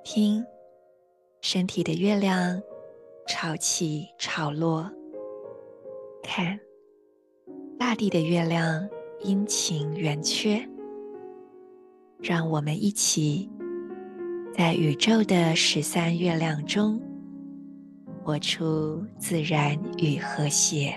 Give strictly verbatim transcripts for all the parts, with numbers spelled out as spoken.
听身体的月亮潮起潮落，看大地的月亮阴晴圆缺。让我们一起在宇宙的十三月亮中活出自然与和谐。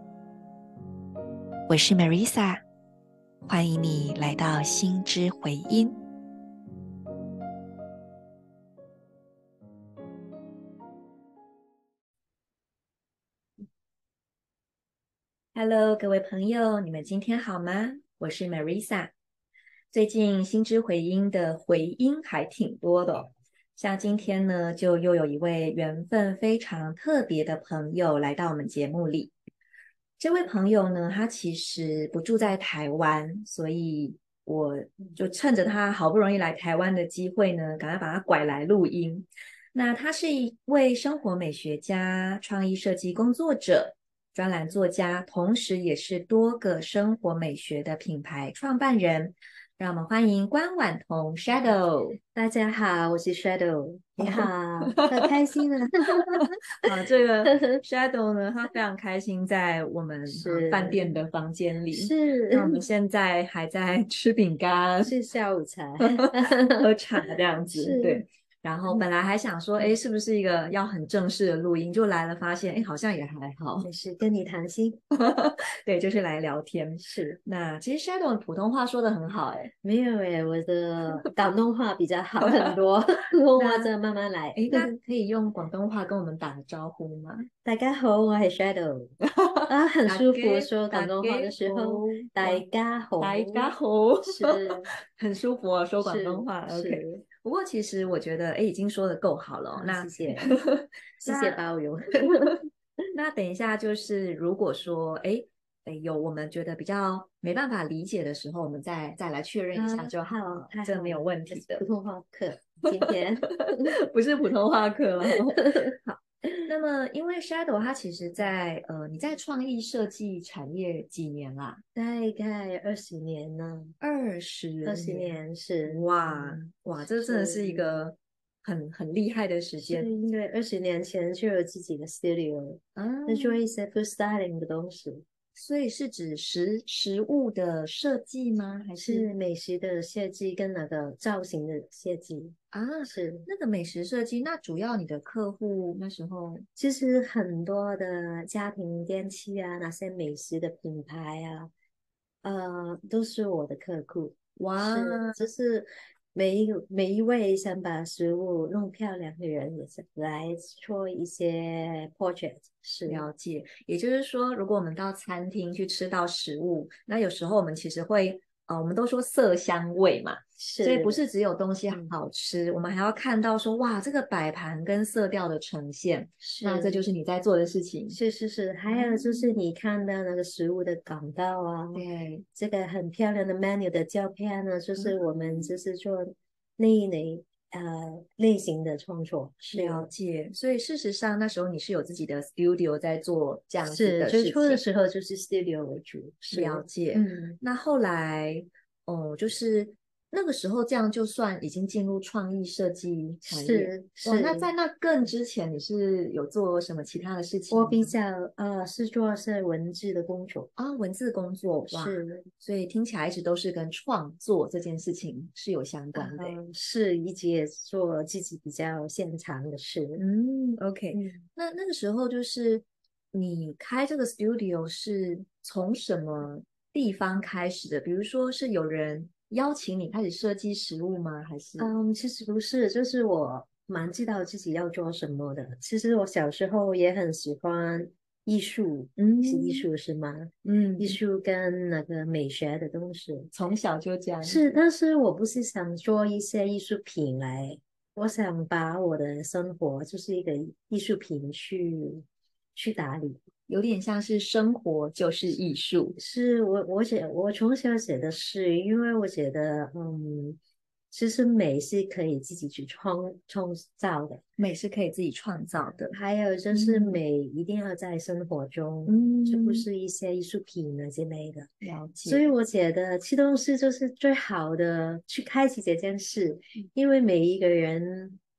我是 Marisa， 欢迎你来到心之回音。Hello， 各位朋友，你们今天好吗？我是 Marisa。最近心之回音的回音还挺多的哦，像今天呢，就又有一位缘分非常特别的朋友来到我们节目里。这位朋友呢，他其实不住在台湾，所以我就趁着他好不容易来台湾的机会呢，赶快把他拐来录音。那他是一位生活美学家、创意设计工作者、专栏作家，同时也是多个生活美学的品牌创办人。让我们欢迎关婉彤 Shadow。 大家好，我是 Shadow。你好，很开心啊！ 啊，这个 Shadow 呢，他非常开心在我们是饭店的房间里。 是， 那我们现在还在吃饼干， 是下午茶， 喝茶这样子。 是对。然后本来还想说，哎，是不是一个要很正式的录音？就来了，发现，哎，好像也还好。 也是跟你谈心。 对，就是来聊天。 是， 那其实 Shadow 的普通话说的很好，哎。 没有诶，我的广东话比较好很多，普通话再慢慢来。 哎，那可以用广东话跟我们打个招呼吗？ 大家好，我係 Shadow 啊，很舒服说大广东话的时候。大家好， 大家好， 是很舒服哦，说广东是话。OK， 是， 不过其实我觉得，哎，已经说的够好了哦。 好， 那谢谢，谢谢包容。 那等一下，就是如果说，哎，哎，有我们觉得比较没办法理解的时候，我们再再来确认一下就好了， 好， 这没有问题的。 普通话课今天不是普通话课哦。好，那么因为 Shadow 它其实在呃你在创意设计产业几年啦？ 大概二十年呢， 二十二十年是哇哇，这真的是一个很很厉害的时是间因为二十年前就有自己的 studio， 啊。 那做一些 food styling 的东西， 所以是指食食物的设计吗？还是是美食的设计跟那个造型的设计， 啊是那个美食设计？那主要你的客户那时候其实很多的家庭电器啊，那些美食的品牌啊，呃，都是我的客户。是， 哇就是每一个每一位想把食物弄漂亮的人，也是来做一些 portrait。是， 了解，也就是说，如果我们到餐厅去吃到食物，那有时候我们其实会，呃，我们都说色香味嘛，所以不是， 是只有东西好吃，我们还要看到说，哇，这个摆盘跟色调的呈现，那这就是， 是你在做的事情。 是是是，还有就是你看到那个食物的广告啊， 对， 这个很漂亮的 menu 的照片呢，就是我们就是做那一类呃类型的创作。是。 了解。所以事实上，那时候你是有自己的 studio 在做这样子是的最初的事情。 时候就是 studio 为主，是， 了解。 嗯， 那后来，哦，就是那个时候，这样就算已经进入创意设计产业。 是哇，那是， 在那更之前，你是有做什么其他的事情吗？ 我比较呃是做是文字的工作， 啊，文字工作，哇， 是， 所以听起来一直都是跟创作这件事情是有相关的诶。 呃是一直也做自己比较擅长的事， 嗯，OK， 嗯。 那那个时候就是你开这个 studio 是从什么地方开始的？比如说是有人邀请你开始设计食物吗？还是嗯，其实不是，就是我蛮知道自己要做什么的。其实我小时候也很喜欢艺术，是艺嗯术是吗？艺嗯， 术跟那个美学的东西从小就这样是， 子？ 但是我不是想做一些艺术品来，我想把我的生活就是一个艺术品去去打理。 有点像是生活就是艺术， 是我我写我从小写的是，因为我觉得嗯，其实美是可以自己去创创造的， 美是可以自己创造的。 还有就是嗯美一定要在生活中，就不嗯， 是一些艺术品啊之类的。 了解。 所以我觉得驱动式就是最好的去开启这件事，因为每一个人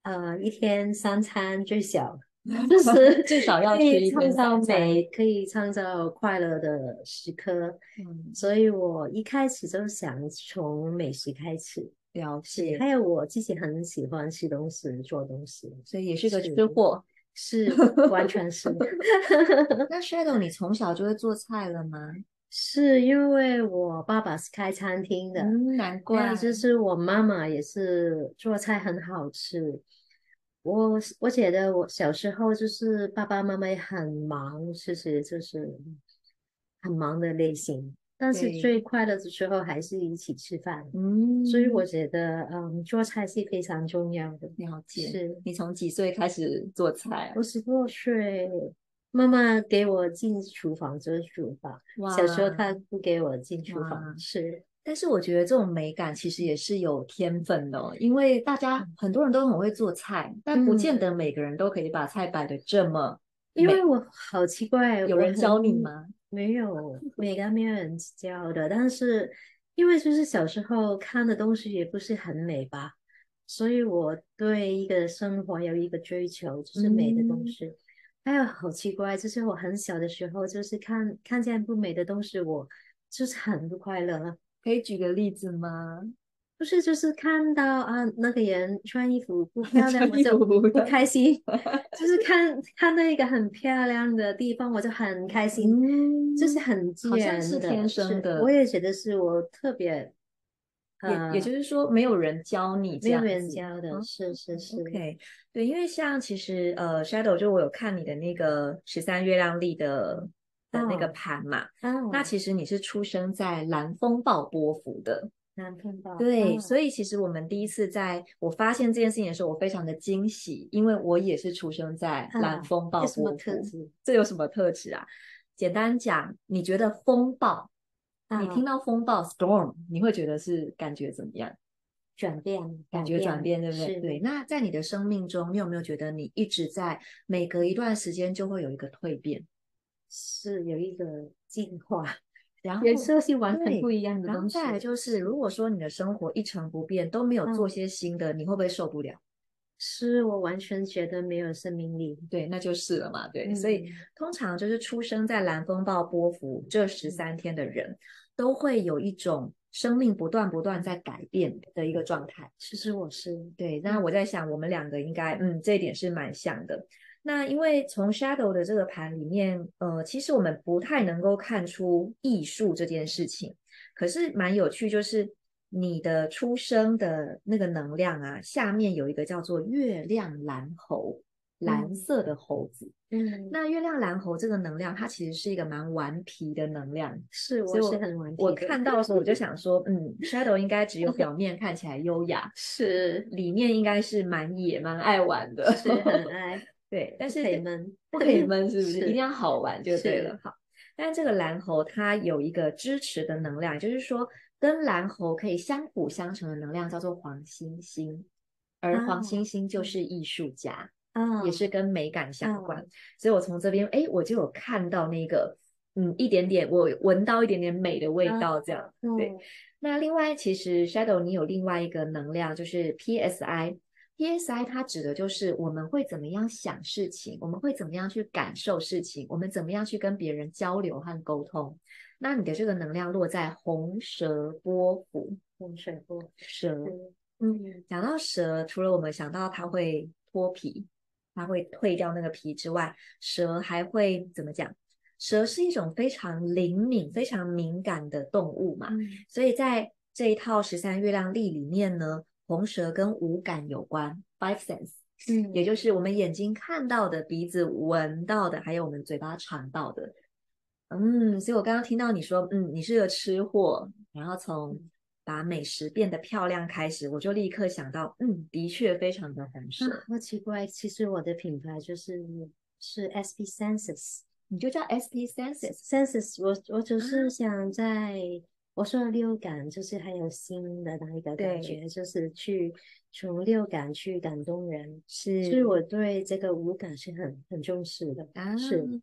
呃，一天三餐最小，就是至少要可吃一天以创造三餐。 美，可以创造快乐的时刻。 嗯， 所以我一开始就想从美食开始，是， 了解， 还有我自己很喜欢吃东西、做东西， 所以也是个是吃货。 是完全是。 那 Shadow，你从小就会做菜了吗？ 是因为我爸爸是开餐厅的， 嗯，难还有怪。 就是我妈妈也是做菜很好吃。我我觉得我小时候就是爸爸妈妈也很忙，其实就是很忙的类型，但是对， 最快乐的时候还是一起吃饭。所以我嗯， 觉得，嗯，做菜是非常重要的。 了解。 是， 你从几岁开始做菜啊？ 我十多岁，妈妈给我进厨房就是煮饭。小时候哇她不给我进厨房哇！ 吃。 但是我觉得这种美感其实也是有天分的哦，因为大家很多人都很会做菜，但不见得嗯， 每个人都可以把菜摆得这么美。 因为我好奇怪，我有人教你很吗？ 没有美感没有人教的，但是因为就是小时候看的东西也不是很美吧，所以我对一个生活有一个追求，就是美的东嗯， 西。还有好奇怪，就是我很小的时候，就是看看见不美的东西，我就是很不快乐。 可以举个例子吗？ 不是，就是看到啊那个人穿衣服不漂亮，我就穿衣服不不的。 开心。就是看看到一个很漂亮的地方，我就很开心，这是嗯， 很自好像是然的。 天生是，我的， 也觉得是我特别也也就呃是说，没有人教你这没有人样子。 教的， 嗯是是是。 ，OK，对，因为像其实呃，Shadow 就我有看你的那个十三月亮历的的那个哦盘嘛，那哦， 其实你是出生在蓝风暴波幅的。 南风暴对， 哦所以其实我们第一次在我发现这件事情的时候，我非常的惊喜，因为我也是出生在蓝啊， 风暴有什么波幅。 特质这有什么特质啊？简单讲，你觉得风暴，你听啊？ 到风暴 storm，你会觉得是感觉怎么样？ 转变感改变觉转变，对不对？对。 是那在你的生命中，你有没有觉得你一直在每隔一段时间就会有一个蜕变？ 是有一个进化， 然后， 有时候是完全不对， 一样的然后东西。 再来就是，如是。 果说你的生活一成不变，都没有做嗯。 些新的，你会不会受不了？ 是我完全觉得没有生命力。 对，那就是了嘛。对，所以嗯通常就是出生在蓝风暴波幅这十嗯， 三天的人，都会有一种生命不断不断在改变的一个状态。 其实我是对，那嗯我在想，我们两个应该，嗯，这一点是蛮像的。那因为从 Shadow 的这个盘里面，呃，其实我们不太能够看出艺术这件事情，可是蛮有趣，就是你的出生的那个能量啊，下面有一个叫做月亮蓝猴，蓝嗯色的猴子。 嗯， 那月亮蓝猴这个能量，它其实是一个蛮顽皮的能量， 是我是所以我我很顽皮的。 看到的时候，我就想说，嗯，Shadow 应该只有表面看起来优雅， 是里面应该是蛮野、蛮爱玩的。 是很爱， 对，但不是可以闷。 不可以闷，是不是？一定是要好玩就对了。 是好，但是这个蓝猴它有一个支持的能量，也就是说跟蓝猴可以相辅相成的能量叫做黄星星，而黄啊星星就是艺术家。也啊是跟美感相啊关，所以我从这边，哎，我就有看到那个，嗯，一点点，我闻到一点点美的味啊道，这样，对。 嗯那另外，其实 Shadow 你有另外一个能量，就是 P S I。P S I 它指的就是我们会怎么样想事情，我们会怎么样去感受事情，我们怎么样去跟别人交流和沟通。那你的这个能量落在红蛇波幅， 风水波蛇。 是嗯， 嗯讲到蛇，除了我们想到它会脱皮，它会蜕掉那个皮之外，蛇还会怎么讲？蛇是一种非常灵敏、非常敏感的动物嘛， 嗯所以在这一套十三月亮历里面呢，红蛇跟五感有关 （five sense），也嗯就是我们眼睛看到的、鼻子闻到的，还有我们嘴巴尝到的。嗯，所以我刚刚听到你说，嗯，你是个吃货，然后从嗯把美食变得漂亮开始，我就立刻想到，嗯，的确非常的红啊， 蛇。 好奇怪，其实我的品牌就是是 S P Senses。 你就叫 S P Senses senses，我我只啊？ 是想在我说的六感，就是还有新的那一个感对， 觉，就是去从六感去感动人，所以是我对这个五感是很很重视的。 啊， 是，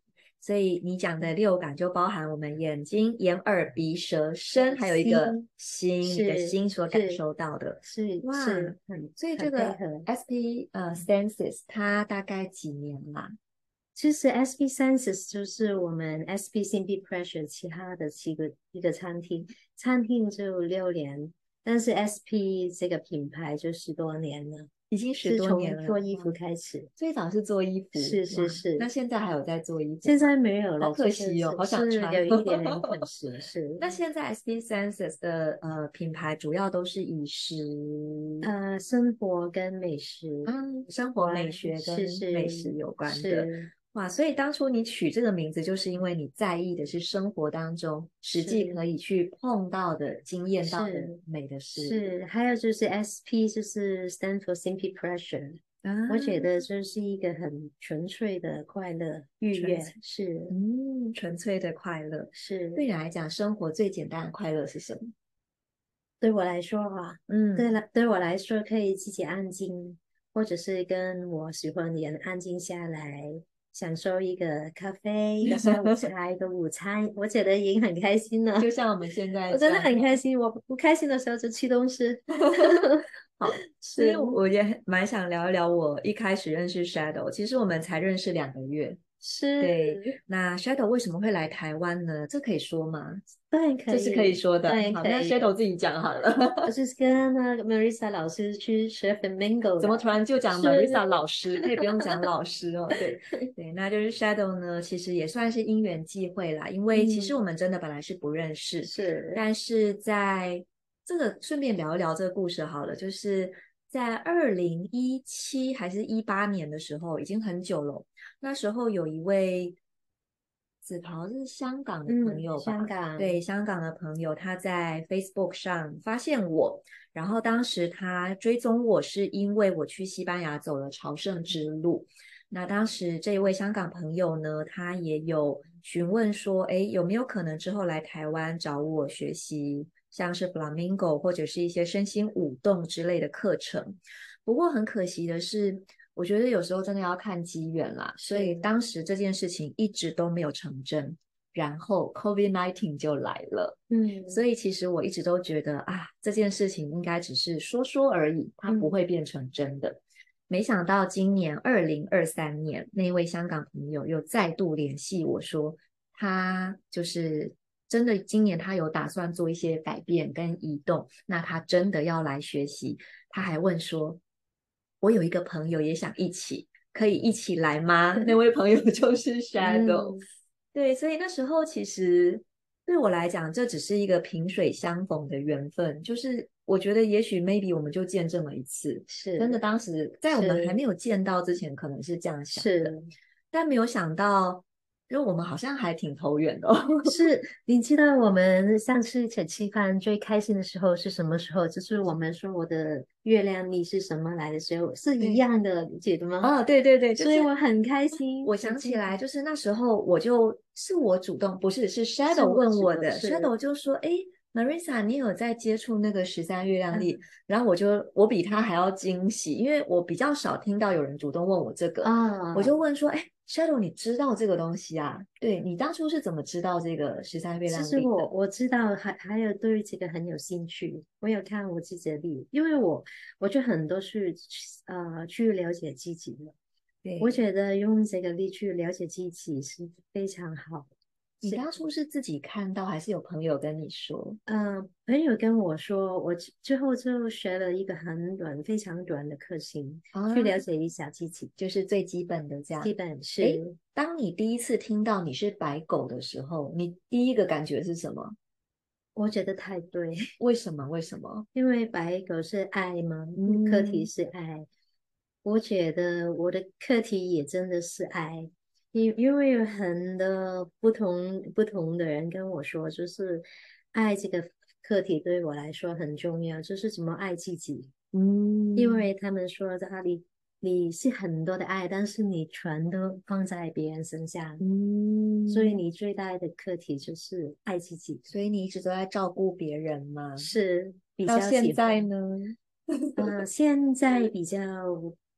所以你讲的六感就包含我们眼睛、眼、耳、鼻、舌、身，还有一个心，你的是心所感是受到的。 是哇， 是很很所以这个配合。 S P 呃 Senses 它大概几年啦？ 其实 S P Senses 就是我们 S P Simple Pressure 其他的七个一个餐厅，餐厅就六年，但是 S P 这个品牌就十多年了， 已经十是多年了。 从做衣服开始。 最早是做衣服， 是是是， 那现在还有在做衣服现吗？ 在没有了， 好可就是惜哦，好想穿。 是有一点点可惜，是。 那现在 S P Senses 的呃品牌主要都是以食呃，生活跟美食嗯生活美关， 学跟是是美食有关的。 是哇，所以当初你取这个名字，就是因为你在意的是生活当中实际可是以去碰到的、经验到的是美的事是，还有就是 S P 就是 stand for simple pleasure，我觉啊， 得这是一个很纯粹的快乐愉悦， 纯粹是嗯，纯粹的快乐。对是。 你来讲，生活最简单的快乐是什么？ 对我来说哈，对嗯， 了，对我来说可以自己安静，或者是跟我喜欢的人安静下来，享受一个咖啡、一个下午茶、一个午餐，我觉得已经很开心了。 就像我们现在我真的这样。 很开心，我不开心的时候就去东西。 好，所以是我也蛮想聊一聊我一开始认识 Shadow，其实我们才认识两个月。对， 是， 那 Shadow 为什么会来台湾呢？这可以说吗？ 当然可这是可以以， 说的。 当然好，那可以。 Shadow 自己讲好了。 我就是跟那个 Marisa 老师去学 Flamingo 怎么突的， 然就讲 Marisa 是老师？可以不用讲老师哦。对对，那就是 Shadow 呢，其实也算是因缘际会啦，因为其实我嗯， 们真的本来是不认识， 是， 但是在这个顺便聊一聊这个故事好了，就是在二零一七还是一八年的时候，已经很久了。那时候有一位紫袍是香港的朋嗯， 友吧？ 香港。 对，香港的朋友，他在 Facebook 上发现我，然后当时他追踪我是因为我去西班牙走了朝圣之路。那当时这一位香港朋友呢，他也有询问说，诶，有没有可能之后来台湾找我学习，像是 Flamingo 或者是一些身心舞动之类的课程。不过很可惜的是，我觉得有时候真的要看机缘啦，所以是， 当时这件事情一直都没有成真。然后 COVID 十九 就来了，所嗯以其实我一直都觉得啊，这件事情应该只是说说而已，它不会嗯变成真的。没想到今年二零二三年，那位香港朋友又再度联系我说，他就是真的今年他有打算做一些改变跟移动，那他真的要来学习。他还问说，我有一个朋友也想一起，可以一起来吗？那位朋友就是 Shadow。 嗯， 对，所以那时候其实对我来讲，这只是一个萍水相逢的缘分，就是我觉得也许 maybe 我们就见证了一次，真的是当时在我们还没是有见到之前，可能是这样想的， 是但没有想到，就我们好像还挺投缘的哦。 是，你记得我们上次一起吃饭最开心的时候是什么时候？就是我们说我的月亮历是什么来的时候，是一对， 样的，你记得吗？ 哦，对对对，就所以是我很开心， 我很记得想起来，就是那时候我就是我主动，不是是是 Shadow 我主动， 问我的是 ，Shadow 就说：“诶 Marissa，你有在接触那个十三月亮历？” 嗯然后我就我比他还要惊喜，因为我比较少听到有人主动问我这个，我啊。 就问说：“诶 Shadow，你知道这个东西啊？对你当初是怎么知道这个十三月其亮历的？” 实我我知道还还有对这个很有兴趣，我有看我自己的例，因为我我就很多是呃去了解自己的，我对， 觉得用这个力去了解自己是非常好。 你当初是自己看到，还是有朋友跟你说？ 嗯，朋友跟我说，我之之后就学了一个很短、非常短的课程，去了啊， 解一下自己， 就是最基本的这样。 基本诶， 是当你第一次听到你是白狗的时候，你第一个感觉是什么？ 我觉得太对。 为什么？为什么？ 因为白狗是爱嘛，课题嗯是爱。我觉得我的课题也真的是爱，因因为有很多不同不同的人跟我说，就是爱这个课题对我来说很重要，就是怎么爱自己。因嗯为他们说在那里你是很多的爱，但是你全都放在别人身上，所以嗯， 你最大的课题就是爱自己， 所以你一直都在照顾别人吗？ 是比到较喜欢。 现在呢？ 呃，现在比较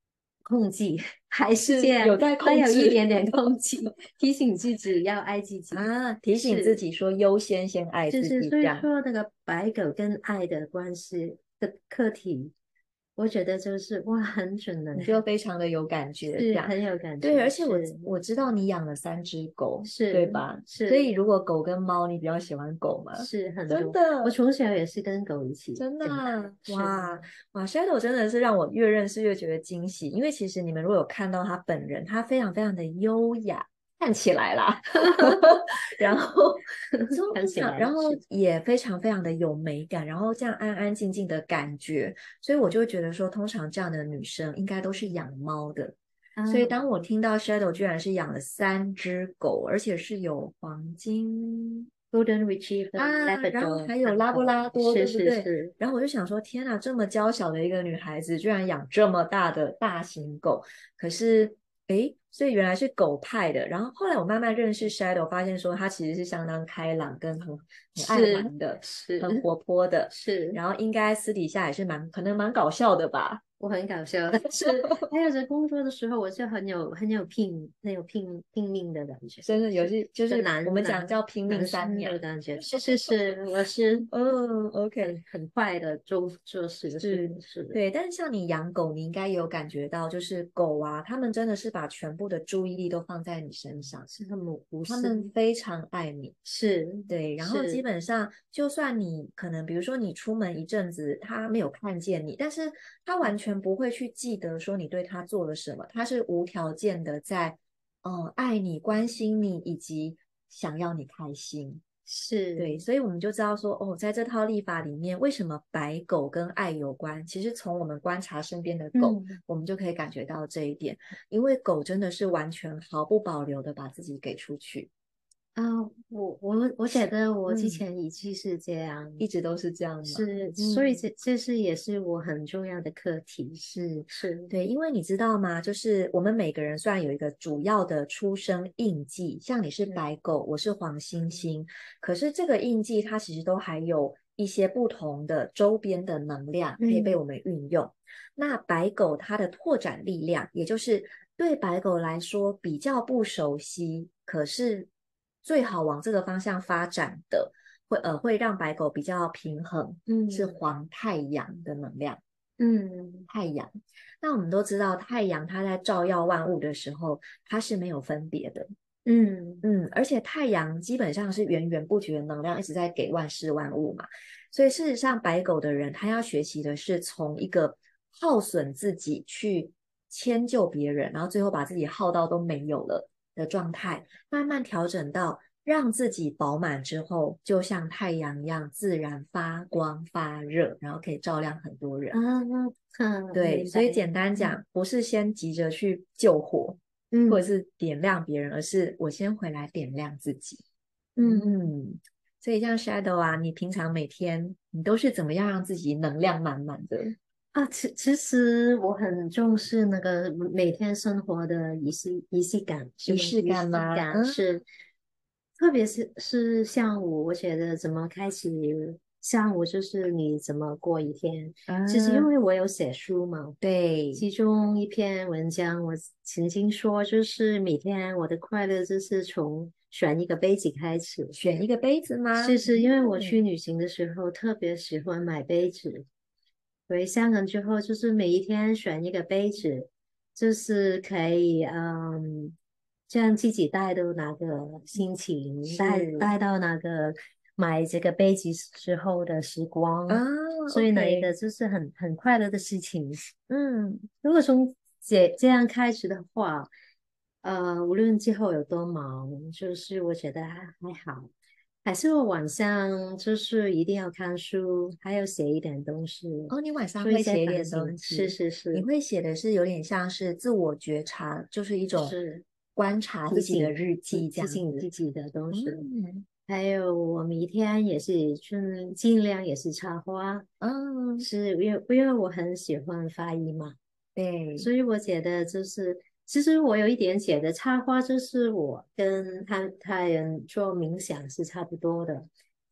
控制，还是这样， 是有在再有一控制点点控制，提醒自己要爱自己。 啊，提醒自是， 己说优先先爱自就是所以己这样。 说那个白狗跟爱的关系的课题，我觉得就是哇，很准的， 你就非常的有感觉，这样。 是很有感对， 觉， 而且我是我知道你养了三只狗，对是吧？所以是如果狗跟猫，你比较喜欢狗吗？ 是很多。我真的， 从小也是跟狗一起真的长大， 啊是哇哇，Shadow 真的是让我越认识越觉得惊喜，因为其实你们如果有看到他本人，他非常非常的优雅，看起来啦，然后看通常， 起来然后是也非常非常的有美感，然后这样安安静静的感觉，所以我就会觉得说，通常这样的女生应该都是养猫的。所以啊当我听到 Shadow 居然是养了三只狗，而且是有黄金 ，Golden Retriever、 啊，然后 Labrador 还有拉布两个， 拉多， 是对不对？ 是是， 然后我就想说，天哪，这么娇小的一个女孩子，居然养这么大的大型狗。可是，诶，所以原来是狗派的。然后后来我慢慢认识 Shadow，发现说她其实是相当开朗跟很很爱是玩的，很是活泼的。 是， 然后应该私底下也是蛮可能蛮搞笑的吧。 我很搞笑，但是还有在工作的时候，我就很有很有拼很有拼拼命的感觉， 真的有是些就的是我们讲男男叫拼命男生三娘。 的感觉，是是是，我是嗯，OK。 很很快的做做事，是是， 是的， 对，但是像你养狗，你应该也有感觉到，就是狗啊，它们真的是把全部的注意力都放在你身上， 是很无无它们私， 非常爱你。 是对，然后基是本上，就算你可能，比如说你出门一阵子，它没有看见你，但是它完全不会去记得说你对它做了什么，它是无条件的在，嗯，爱你、关心你，以及想要你开心。对， 是， 所以我们就知道说，哦，在这套历法里面，为什么白狗跟爱有关？其实从我们观察身边的狗， 嗯。 我们就可以感觉到这一点，因为狗真的是完全毫不保留的把自己给出去。 啊，我我我觉得我之嗯， 前一直是这样， 一直都是这样嘛。 是，所以嗯， 这这是也是我很重要的课题， 是， 是， 对，因为你知道吗？就是我们每个人虽然有一个主要的出生印记，像你是是， 白狗，我是黄猩猩，可是这个印记它其实都还有一些不同的周边的能量可以被嗯我们运用。那白狗它的拓展力量，也就是对白狗来说比较不熟悉，可是最好往这个方向发展的，会呃会让白狗比较平衡，是嗯黄太阳的能量。 嗯太阳，那我们都知道，太阳它在照耀万物的时候，它是没有分别的。 嗯嗯，而且太阳基本上是源源不绝的能量，一直在给万事万物嘛。所以事实上，白狗的人他要学习的是从一个耗损自己去迁就别人，然后最后把自己耗到都没有了的状态，慢慢调整到让自己饱满之后，就像太阳一样自然发光发热，然后可以照亮很多人。 啊，哈， 对， 明白， 所以简单嗯讲，不是先急着去救火，或者嗯是点亮别人，而是我先回来点亮自己。 嗯。 嗯，所以像 Shadow 啊，你平常每天你都是怎么样让自己能量满满的？ 啊，其其实我很重视那个每天生活的仪式仪式感，是吗？ 仪式仪式感吗？嗯， 感是，特别是是上午，我觉得怎么开启上午就是你怎么过一天。其实因啊， 为我有写书嘛， 对， 其中一篇文章我曾经说，就是每天我的快乐就是从选一个杯子开始。 选一个杯子吗？ 是是，因为我去嗯， 旅行的时候特别喜欢买杯子，回香港之后就是每一天选一个杯子，就是可以嗯，这样自己带到那个心情，带是带到那个买这个杯子之后的时啊光，所以那一 ，OK， 个就是很很快乐的事情。 嗯， 如果从这这样开始的话，呃，无论之后有多忙，就是我觉得还还好，还是我晚上就是一定要看书，还要写一点东西， 哦，你晚上做一些会写一点反省。是东西， 是是你会写的是有点像是自我觉察，就是一种是， 观察自己的提醒日记这提提样子。 醒自己的东西。 嗯还有我每天也是尽尽量也是插花， 嗯， 是因为因为我很喜欢发音嘛。 对， 所以我觉得就是，其实我有一点写的插花，就是我跟他他人做冥想是差不多的。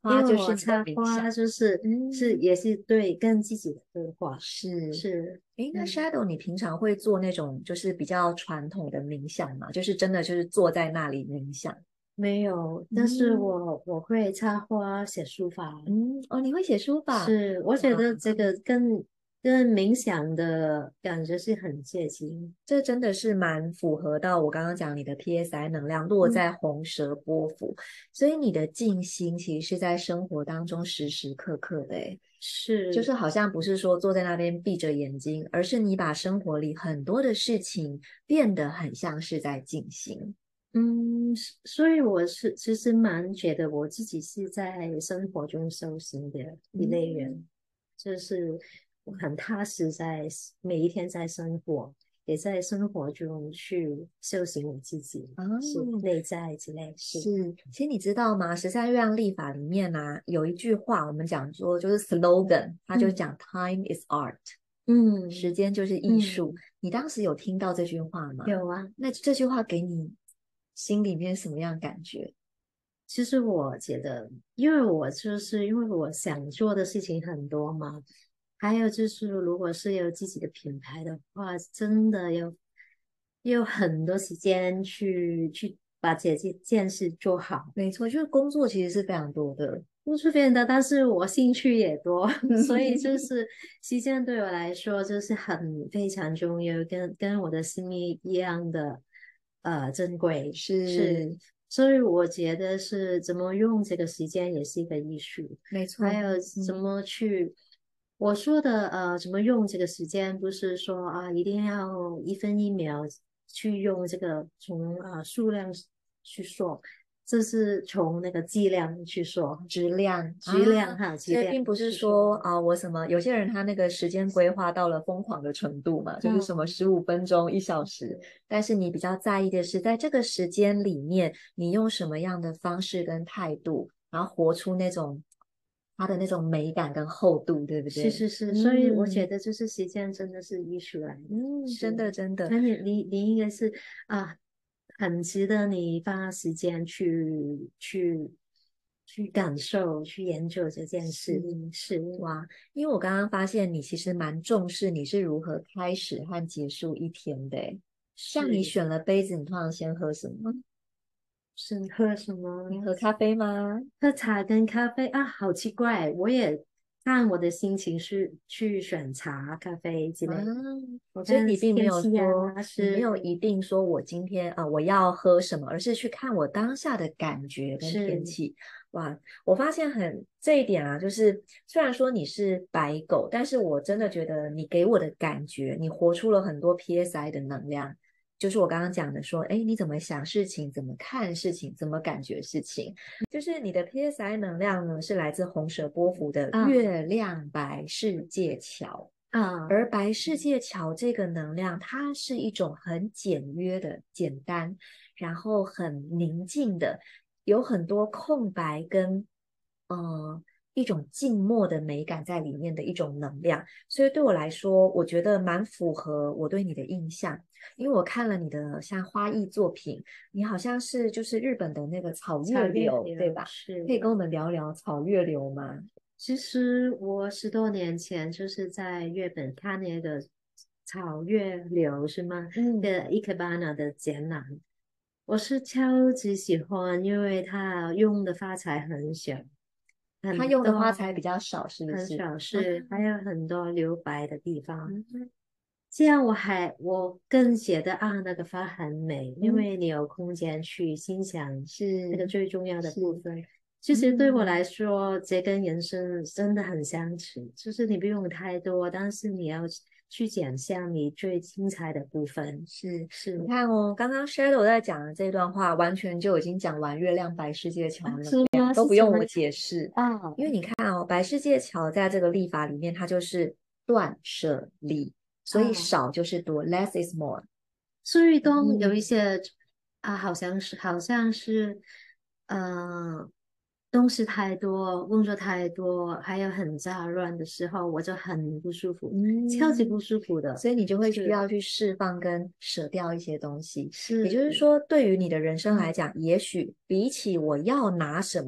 花因为就是你的我插冥想。 花就是是嗯， 也是对跟自己的对话， 是。 是诶，那嗯。 Shadow，你平常会做那种就是比较传统的冥想吗？就是真的就是坐在那里冥想？ 没有，但是嗯我我会插花、写书法， 嗯，哦，你会写书法？ 是我觉哇， 得这个跟跟冥想的感觉是很接近。 这真的是蛮符合到我刚刚讲你的 P S I 能量落嗯， 在红蛇波符，所以你的静心其实是在生活当中时时刻刻的，诶，就是是， 好像不是说坐在那边闭着眼睛，而是你把生活里很多的事情变得很像是在进行。 嗯，所以我是其实蛮觉得我自己是在生活中修行的一类嗯， 人，就是我很踏实在每一天在生活，也在生活中去修行我自己，是哦， 内在之类，是。 是，其实你知道吗？十三月亮历法里面呢、有一句话，我们讲说就是 slogan，它就嗯讲 time is art，时嗯间就是艺术。 嗯， 你当时有听到这句话吗？ 有啊。 那这句话给你心里面什么样感觉？ 其实我觉得，因为我就是因为我想做的事情很多嘛，还有就是，如果是有自己的品牌的话，真的有有很多时间去去把这件件事做好。 没错，就是工作其实是非常多的。 不出变的，但是我兴趣也多，所以就是时间对我来说就是很非常重要，跟跟我的生命一样的呃珍贵，是， 是， 所以我觉得是怎么用这个时间也是一个艺术， 没错。 还有怎嗯， 么去。我说的呃，怎么用这个时间，不是说啊，一定要一分一秒去用这个从啊数量去说，这是从那个剂量去说， 质量啊， 质量哈，质量所以并不是去说。 说啊，我什么，有些人他那个时间规划到了疯狂的程度嘛，就是什么嗯， 十五分钟、一小时，但是你比较在意的是，在这个时间里面，你用什么样的方式跟态度，然后活出那种它的那种美感跟厚度，对不对？ 是是是，所以我觉嗯得就是时间真的是艺术来的， 嗯，真是， 的真的。 所以你你你应该是啊，很值得你花时间去去去感受、去研究这件事， 是是哇，因为我刚刚发现你其实蛮重视你是如何开始和结束一天的诶。像你是选了杯子，你通常先喝什么？ 是喝什么？ 你喝咖啡吗？ 喝茶跟咖啡啊，好奇怪，我也看我的心情是去选茶、咖啡之啊， 类的。我所以看你并没有天气说， 啊， 你没有是一定说我今天啊、呃我要喝什么，而是去看我当下的感觉跟天是气。哇，我发现很这一点啊，就是虽然说你是白狗，但是我真的觉得你给我的感觉，你活出了很多 P S I 的能量。就是我刚刚讲的说，哎，你怎么想事情，怎么看事情，怎么感觉事情。就是你的 P S I 能量呢，是来自红蛇波符的啊月亮白世界桥。 啊， 而白世界桥这个能量，它是一种很简约的、简单，然后很宁静的，有很多空白跟呃一种静默的美感在里面的一种能量。所以对我来说，我觉得蛮符合我对你的印象，因为我看了你的像花艺作品，你好像是就是日本的那个草草月流，对月流吧？可以是。 跟我们聊聊草月流吗？ 其实我十多年前就是在日本看那个草月流是吗？ 嗯， 的伊克巴纳的展览，我是超级喜欢，因为它用的发材很小， 它很用的花多材比较少，是不很是？ 少啊， 是，还有很多留白的地方。 嗯这样我还我更觉得啊，那个花很美，因嗯， 为你有空间去欣赏那个是最重要的部是， 分。其实对我嗯， 来说，这跟人生真的很相似，就是你不用太多，但是你要去讲向你最精彩的部分。 是。你是看哦，刚刚 Shadow 在讲的这段话，完全就已经讲完月亮白世界桥啊， 了， 是吗？ 都不用我是什么呀？ 解释。 啊因为你看哦，白世界桥在这个历法里面，它就是断舍离，所以啊， 少就是多，less is more。 苏玉东有一嗯， 些啊，好像是好像是，呃，东西太多，工作太多，还有很杂乱的时候，我就很不舒服，超级嗯， 不舒服的。 所以你就会需是要去释放跟舍掉一些东西。也就是是， 说，对于你的人生来嗯讲，也许比起我要拿什么，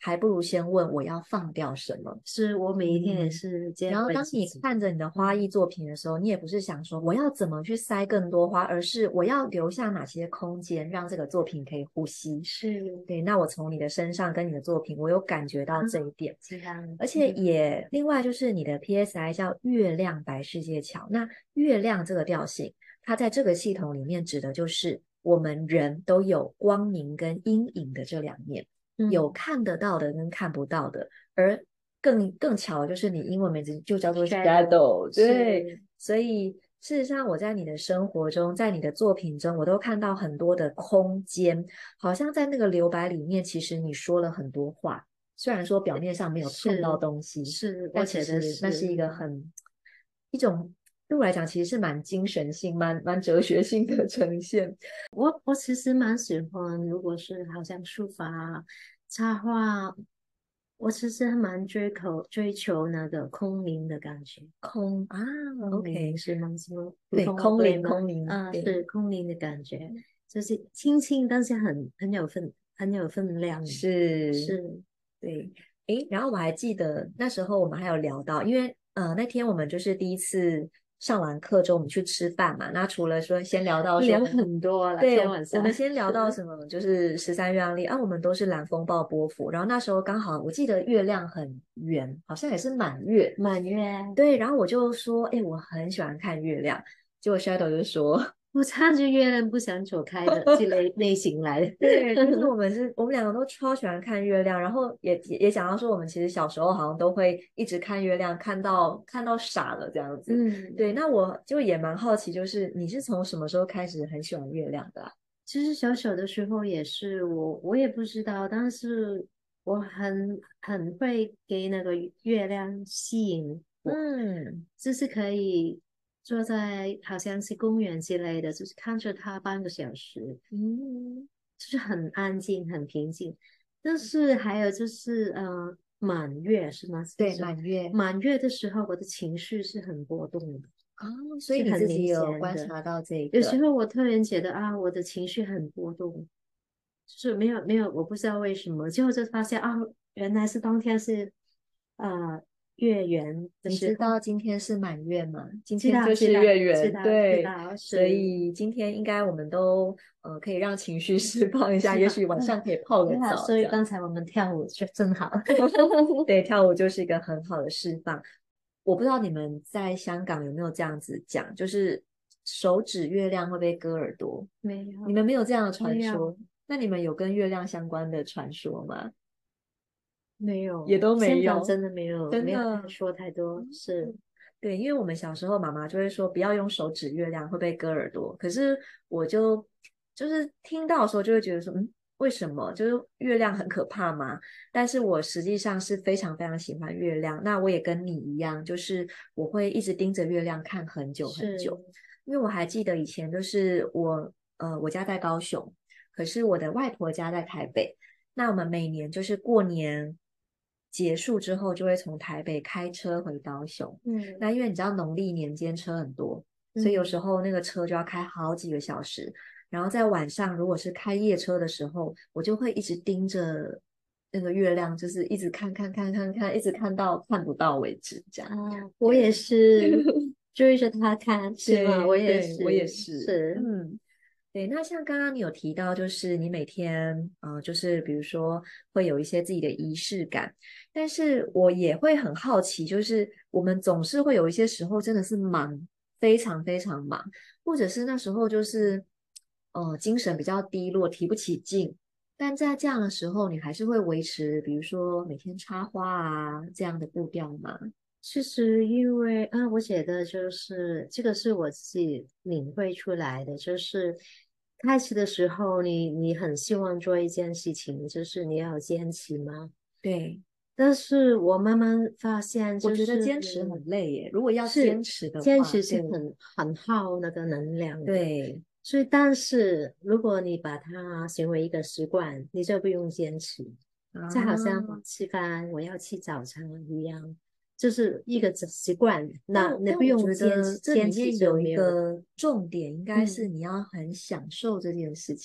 还不如先问我要放掉什么。 是我每一天也嗯是这样然后当你问自己。 看着你的花嗯艺作品的时候，你也不是想说我要怎么去塞更多花，而是我要留下哪些空间，让这个作品可以呼吸。 是对，那我从你的身上跟你的作品，我有感觉到这一点。 这样， 而且嗯也另外就是你的 P S I 叫月亮白世界桥，那月亮这个调性，它在这个系统里面指的就是我们人都有光明跟阴影的这两面，有嗯看得到的跟看不到的，而更更巧的就是你英文名字就叫做 ，shadow shadow，对， 是所以事实上我在你的生活中，在你的作品中，我都看到很多的空间，好像在那个留白里面，其实你说了很多话，虽然说表面上没有看到是东西， 是，我但其觉得实那是一是。 个很一种对我来讲，其实是蛮精神性、蛮蛮哲学性的呈现。 我我其实蛮喜欢，如果是好像书法、插画，我其实还蛮追求追求那个空灵的感觉。 空啊空灵 ，OK， 是吗？什么普对， 通话空灵， 对吗？ 空灵， 啊， 对。 是空灵的感觉，就是轻轻，但是很很有分很有分量。 是， 是对，诶，然后我还记得那时候我们还有聊到，因为呃那天我们就是第一次上完课之后，我们去吃饭嘛。那除了说先聊到说， 聊很多了，今对， 天晚上我们先聊到是什么，就是十三月亮历啊，我们都是蓝风暴波幅，然后那时候刚好我记得月亮很圆，好像也是满月， 满月。 对，然后我就说，诶，我很喜欢看月亮，结果 Shadow 就说。 我唱着月亮不想走开的这类类型来的。 对，就是我们是，我们两个都超喜欢看月亮，然后也也也讲到说，我们其实小时候好像都会一直看月亮，看到看到傻了这样子。 嗯， 对，那我就也蛮好奇，就是你是从什么时候开始很喜欢月亮的啊？ 其实小小的时候也是我，我也不知道，但是我很很会给那个月亮吸引我， 嗯就是可以坐在好像是公园之类的，就是看着它半个小时， 嗯， 就是很安静、很平静。但是还有就是呃，满月是吗？就对， 是满月满月的时候，我的情绪是很波动的。 哦，所以是很明你自己有显的。 观察到这有时个， 候我突然觉得啊，我的情绪很波动，就是没有没有，我不知道为什么，最后就发现啊，原来是当天是呃月圆的你知时候。 道今天是满月吗？今知天就是道知道月圆， 知道知对， 道所是以今天应该我们都呃可以让情绪释放一下， 是吧？ 也许晚上可以泡个对啊， 澡这样。 所以刚才我们跳舞就正好。 对，跳舞就是一个很好的释放。我不知道你们在香港有没有这样子讲，就是手指月亮会被割耳朵， 没有你们没有这样的没有传说？那你们有跟月亮相关的传说吗？ 没有， 也都没香港有， 真的没有没有太真的。 说太多，是对，因为我们小时候妈妈就会说不要用手指月亮会被割耳朵，可是我就就是听到的时候就会觉得说，嗯，为什么？就是月亮很可怕吗？但是我实际上是非常非常喜欢月亮，那我也跟你一样，就是我会一直盯着月亮看很久很是久，因为我还记得以前就是我呃我家在高雄，可是我的外婆家在台北，那我们每年就是过年结束之后，就会从台北开车回高雄。 嗯那因为你知道农历年间车很多，所以有时嗯。 候那个车就要开好几个小时。然后在晚上，如果是开夜车的时候，我就会一直盯着那个月亮，就是一直看看看看看，一直看到看不到为止，这样。 啊，我也对， 是追着他看，是吗？我也对对，我也是， 是， 是， 嗯。对，那像刚刚你有提到，就是你每天，呃，就是比如说会有一些自己的仪式感，但是我也会很好奇，就是我们总是会有一些时候真的是忙，非常非常忙，或者是那时候就是，呃，精神比较低落，提不起劲，但在这样的时候，你还是会维持，比如说每天插花啊这样的步调吗？ 其实因为啊，我觉得就是这个是我自己领会出来的，就是开始的时候你你很希望做一件事情，就是你要坚持嘛。 对， 但是我慢慢发现， 我觉得就是坚持很累耶，如果要坚是持的话， 坚持是对很很耗那个能量的。 对。 所以，但是如果你把它成为一个习惯，你就不用坚持。就好像啊， 我吃饭，我要吃早餐一样，就是一个习惯。 但那你不但我觉用坚得这里持坚持面有一就没有。 个重点，应该是嗯， 你要很享受这件事情。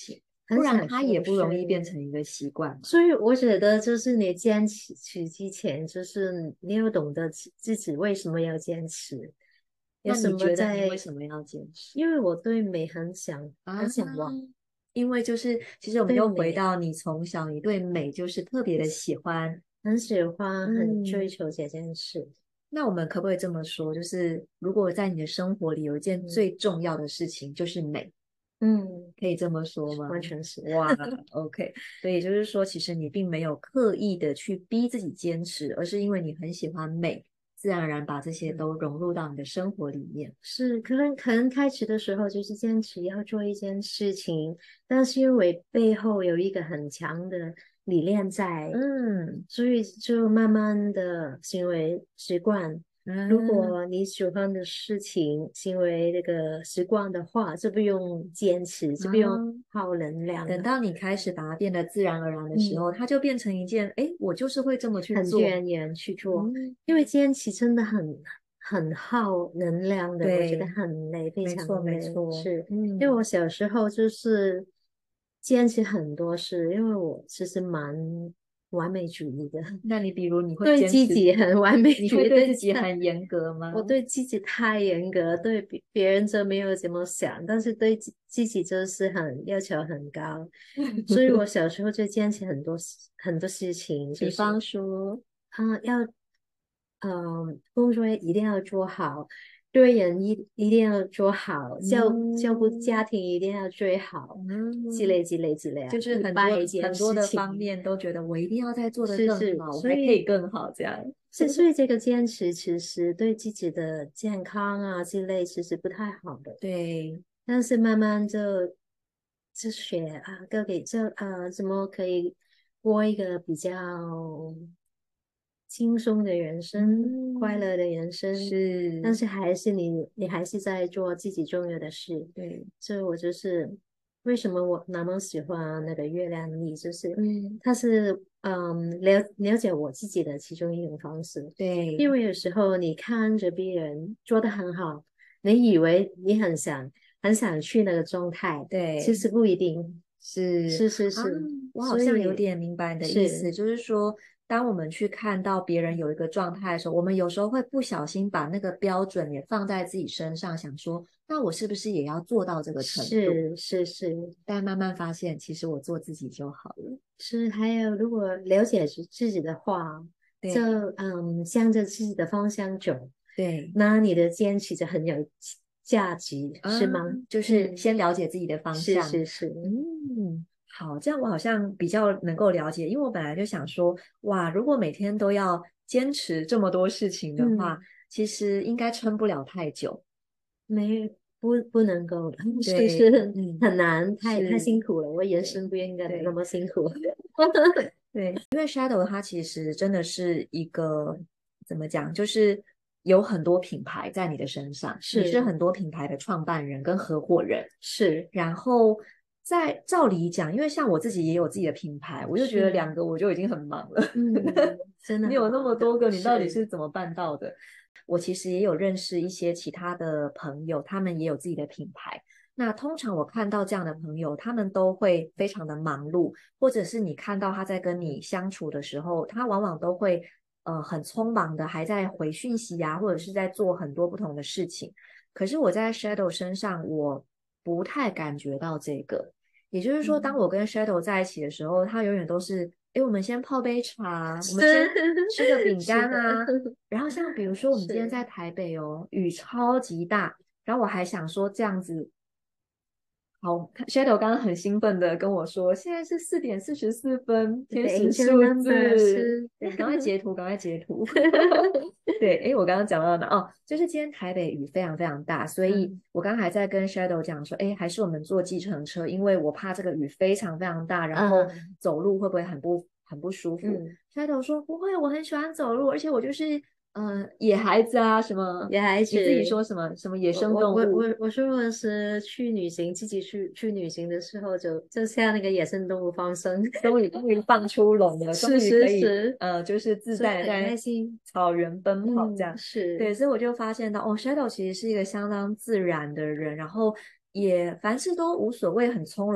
不很享受然它也不容易变是。 成一个习惯嘛。 所以我觉得，就是你坚持持之前，就是你要懂得自自己为什么要坚持，有那什么你觉得你为在。 什么要坚持因为我对美很想很啊？ 向往， 因为就是其实我们又回对美到你从小你对美就是特别的喜欢， 很喜欢，很追嗯， 求这件事。 那我们可不可以这么说，就是如果在你的生活里有一件嗯最重要的事情就是美， 嗯， 可以这么说吗？ 完全是。 哇，OK，所以也就是说，其实你并没有刻意的去逼自己坚持，而是因为你很喜欢美，自然而然把这些嗯， 都融入到你的生活里面。 是可能可能开始的时候就是坚持要做一件事情，但是因为背后有一个很强的理念在， 嗯所以就慢慢的行为习惯。如嗯果你喜欢的事情行为那个习惯的话，就不用坚持，就不用啊， 耗能量了。 等到你开始把它变得自然而然的时候， 嗯， 它就变成一件，哎，我就是会这么去很做。 愿意去做， 嗯， 因为坚持真的很很耗能量的，我觉得对， 很累，非没错没常累。 错， 是因为嗯。 我小时候就是坚持很多事，因为我其实蛮完美主义的， 那你比如你会对自坚持， 己很完美主义， 你会对自对太己很严格我吗？ 对自己太严格，对别别人就没有怎么想，但是对自自己就是很要求很高，所以我小时候就坚持很多事很多事情，就是。 比方说， 啊，要，嗯，工作一定要做好，对人一一定要做好，照照顾嗯家庭一定要最好，之嗯， 类之类之类啊， 就是一很多百件很多事情。 的方面都觉得我一定要再做得是是， 更好，我还可以所以更好，这样。 是所以这个坚持其实对自己的健康啊之类其实不太好的， 对， 但是慢慢就就学啊，各给这呃怎么可以过一个比较轻松的人生，快嗯， 乐的人生，但是， 是还是你，你还是在做自己重要的事。 对， 所以我就是为什么我那么喜欢那个月亮历，就是嗯， 它是嗯了了解我自己的其中一种方式。 对因为有时候你看着别人做得很好，你以为你很想很想去那个状态，其对。 实不一定。 是是是啊， 是， 我好像有所以点明白你的意思， 是就是说，当我们去看到别人有一个状态的时候，我们有时候会不小心把那个标准也放在自己身上，想说，那我是不是也要做到这个程度？ 是是是但慢慢发现，其实我做自己就好了。 是，还有如果了解自自己的话，就对嗯向着自己的方向走， 对， 那你的坚持就很有价值， 啊， 是吗？ 就是嗯， 先了解自己的方是向。 是是， 嗯，好，这样我好像比较能够了解，因为我本来就想说，哇，如果每天都要坚持这么多事情的话， 嗯， 其实应该撑不了太久。 没不不能够的，是对， 是嗯， 很难，太太是， 辛苦了，我人对生不应该那对么辛苦。 对，因为 Shadow 它其实真的是一个怎么讲，就是有很多品牌在你的身上，你是是很多品牌的创办人跟合伙人。 是然后在照理讲，因为像我自己也有自己的品牌，我就觉得是， 两个我就已经很忙了。 嗯，真的你有那很忙的， 么多个，你到底是是怎么办到的？我其实也有认识一些其他的朋友，他们也有自己的品牌。那通常我看到这样的朋友，他们都会非常的忙碌，或者是你看到他在跟你相处的时候，他往往都会呃很匆忙的还在回讯息啊，或者是在做很多不同的事情。可是我在 Shadow 身上，我不太感觉到这个。也就是说，当嗯我跟 Shadow 在一起的时候，他永远都是，诶，我们先泡杯茶，我们先是吃个饼是的， 干啊。然后像比如说，我们今天是。 在台北哦，雨超级大，然后我还想说这样子。好，Shadow 刚刚很兴奋的跟我说，现在是四点四十四分，天对，angel 使数 number 字。 是， 对，赶快截图，赶快截图。对，诶，我刚刚讲到哪？哦，就是今天台北雨非常非常大，所以嗯我刚刚还在跟 Shadow 讲说，诶，还是我们坐计程车，因为我怕这个雨非常非常大，然后嗯走路会不会很不很不舒服嗯， ？Shadow 说不会，我很喜欢走路，而且我就是嗯、呃野孩子啊，什么也还你自己是说什么什么野我我我生动物。 我我说我是去旅行，自己去去旅行的时候就就像那个野生动物放生， 终于终于放出笼了，终是是于可以是， 呃，就是自所以很在的在开心。 草原奔跑这嗯， 样。对， 是所以我就发现到，哦，Shadow 其实是一个相当自然的人，然后也凡事都无所谓，很从容。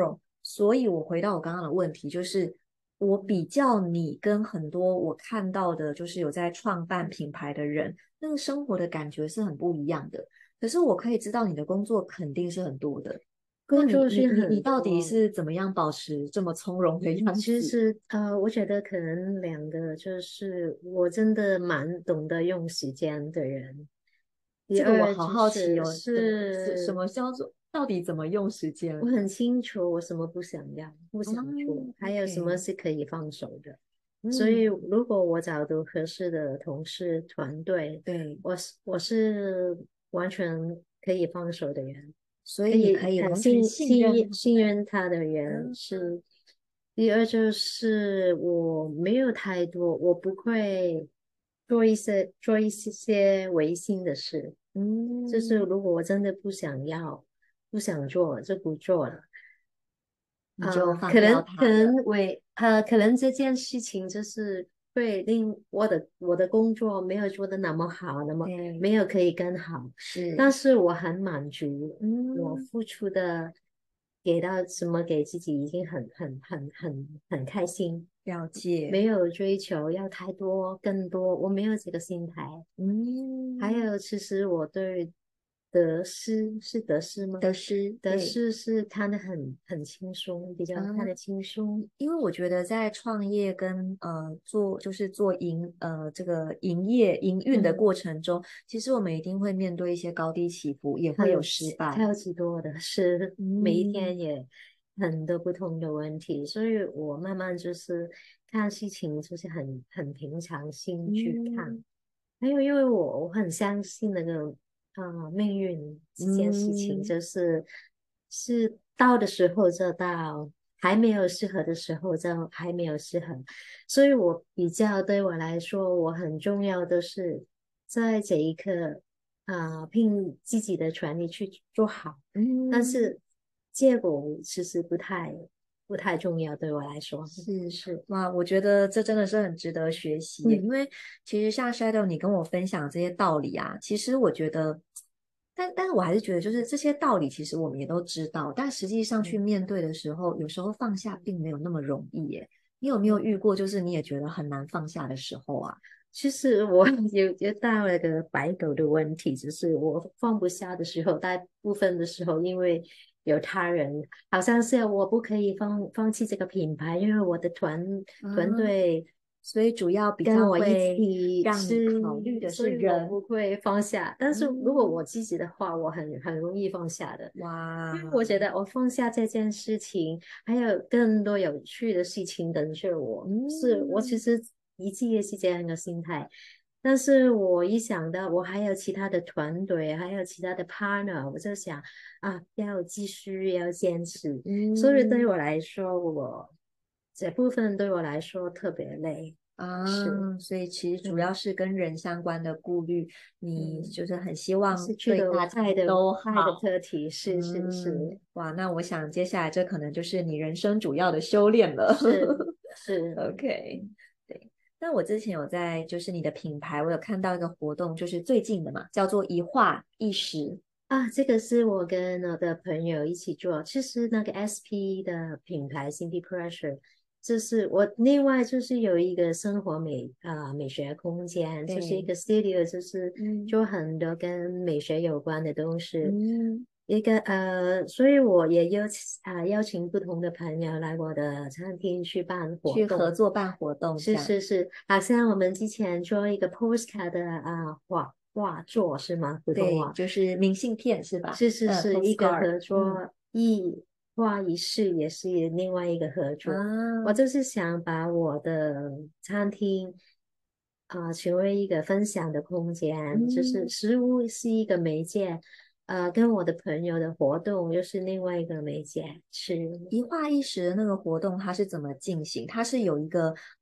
所以我回到我刚刚的问题，就是我比较你跟很多我看到的，就是有在创办品牌的人，那个生活的感觉是很不一样的。可是我可以知道你的工作肯定是很多的，那工作你你是很你你到底多。 是怎么样保持这么从容的样子？ 其实呃，我觉得可能两个就是我真的蛮懂得用时间的人。第这个我二好就是好奇哦，怎么是什是么叫做到底怎么用时间？ 我很清楚我什么不想要、不哦想做，还有什么 ，OK， 是可以放手的。所以， 嗯， 如果我找到合适的同事团队， 对， 我是我是完全可以放手的人， 所以可你可以以很完全信信任， 信信任他的人嗯是。第二就是我没有太多，我不会做一些做一些些违心的事。就是嗯， 如果我真的不想要、不想做，就不做了。 你就啊， 放掉可能可它了。 能为呃，可能这件事情就是会令我的我的工作没有做的那么好，那么对， 没有可以更好， 是， 但是我很满足，我嗯， 付出的给到什么给自己已经很很很很很开心， 了解， 没有追求要太多更多，我没有这个心态。还嗯， 有，其实我对得失是得失吗？ 得失，对。 得失是看得很很轻松，比较看嗯， 得轻松。 因为我觉得在创业跟呃做就是做营呃这个营业营运的嗯， 过程中，其实我们一定会面对一些高低起伏，也会有很失败。 超级多的是，每一嗯天也很多不同的问题，所以我慢慢就是看事情就是很很平常心去看。 嗯还有，因为我我很相信那个啊、命运这件事情， 嗯就是是到的时候就到，还没有适合的时候就还没有适合，所以我比较对我来说，我很重要的是在这一刻啊、拼自己的全力去做好，但嗯， 是结果其实不太不太重要，对我来说是是哇，我觉得这真的是很值得学习耶， 嗯因为其实像 Shadow 你跟我分享这些道理啊，其实我觉得，但但是我还是觉得，就是这些道理其实我们也都知道，但实际上去嗯面对的时候，有时候放下并没有那么容易耶。你有没有嗯。 遇过，就是你也觉得很难放下的时候啊？ 其实我有有到了个白狗的问题，就是我放不下的时候，大部分的时候，因为有他人，好像是我不可以放放弃这个品牌，因为我的团团啊， 队所以主要比较跟我一会起让你是， 考虑的所以我是人。 不会放下。但是如果嗯， 我自己的话，我很很容易放下的，因为哇， 我觉得我放下这件事情，还有更多有趣的事情等着我。是我其嗯， 实一直也是这样的心态，但是我一想到我还有其他的团队，还有其他的 partner，我就想啊，要继续要坚持。所以对于嗯。 我来说，我这部分对我来说特别累。是， 啊，所以其实主要嗯是跟人相关的顾虑，你嗯， 就是很希望是去的对大家爱的都爱的好。 课题，是是嗯， 是哇，那我想接下来这可能就是你人生主要的修炼了。 是是。 OK，对。那我之前有在就是你的品牌，我有看到一个活动，就是最近的嘛，叫做一画一石。 啊，这个是我跟我的朋友一起做。其实那个 S P 的品牌 Simply Pressure，就是我另外就是有一个生活美啊、美学空间，就是一对， 个 studio，就是嗯做很多跟美学有关的东西。 嗯， 一个呃，所以我也邀请啊、邀请不同的朋友来我的餐厅去办活去合动。 作办活动这是样。 是是，好像我们之前做一个 postcard 的啊、画画作是吗？普通对， 话。 就是明信片是吧？ 是是呃是一个 ，postcard， 合嗯作，一画一式也是另外一个合作。我啊， 就是想把我的餐厅啊、成为一个分享的空间，就是嗯。 食物是一个媒介，呃，跟我的朋友的活动又是另外一个媒介，是。 一画一石的那个活动，它是怎么进行？它是有一个